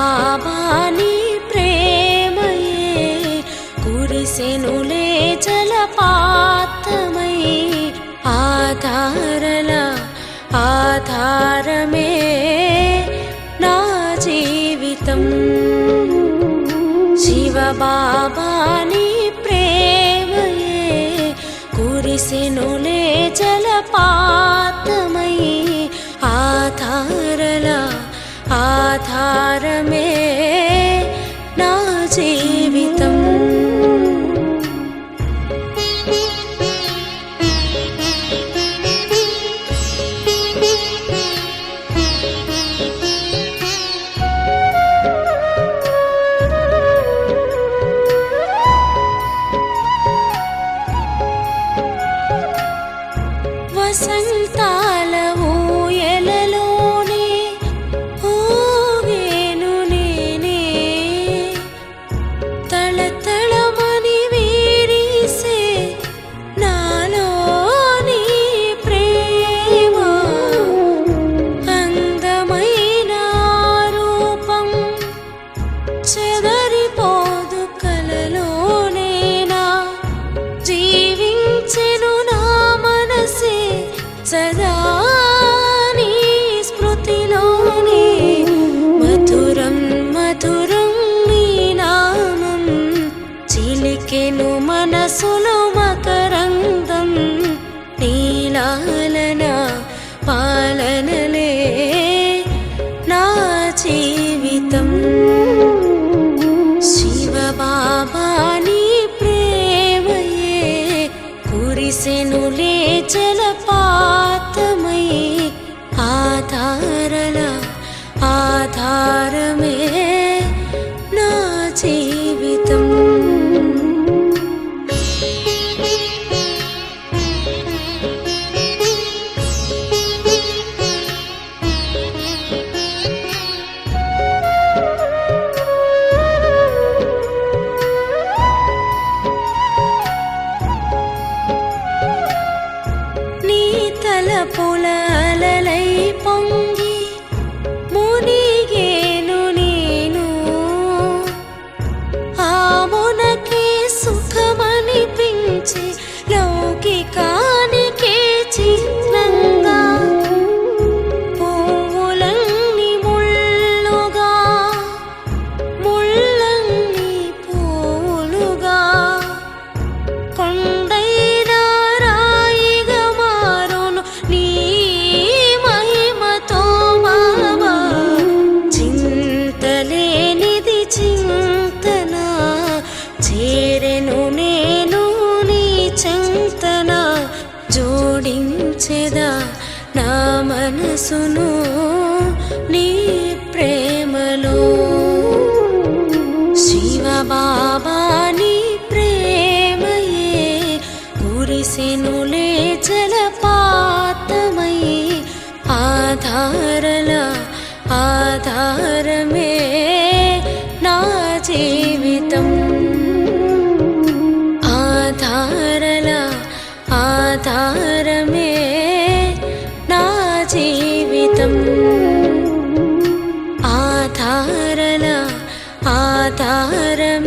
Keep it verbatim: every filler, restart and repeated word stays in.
బాబా నీ ప్రేమయే కురిసెనులే జలపాతమై ఆధారల ఆధారమే నా జీవితం శివ బాబా నీ ప్రేమయే కురిసెనులే జలపాతమై ఆధారల ఆధారమే నా జీవితం వసంతాల ఊయలలోనే ఊగేను నేనే తళతళమని వీరిసే నాలోని ప్రేమ అందమైన రూపం చెదరిపోదు కలలోనేనా జీవించెను నా మనసే సదా నీ స్మృతిలోనే మధురం మధురం నీ నామం చిలికెను మనసులో మకరందం నీలాలన పాలనలే నా జీవితం శివ బాబా నీ ప్రేమయే కురిసెనులే జలపాతమై ఆధారల ఆధారమే నా జీవితం తలపుల అలలై పొంగి మునిగేను నేను ఆ మునకే సుఖమనిపించే లౌకికానికే చిత్రంగా పువ్వులన్నీ ముళ్ళుగా ముళ్ళన్నీ పూలుగా కొండైన రాయిగా మారును నీ మహిమతో బాబా చింతలేనిది చింతన చేరెను నేను నీ చింతన జోడించెదా నా మనసును నీ ప్రేమలో శివ బాబా నీ ప్రేమయే కురిసెనులే జలపాతమై ఆధారల ఆధారమే నా జీవితం ఆధారల ఆధారమే నా జీవితం ఆధారల ఆధారమే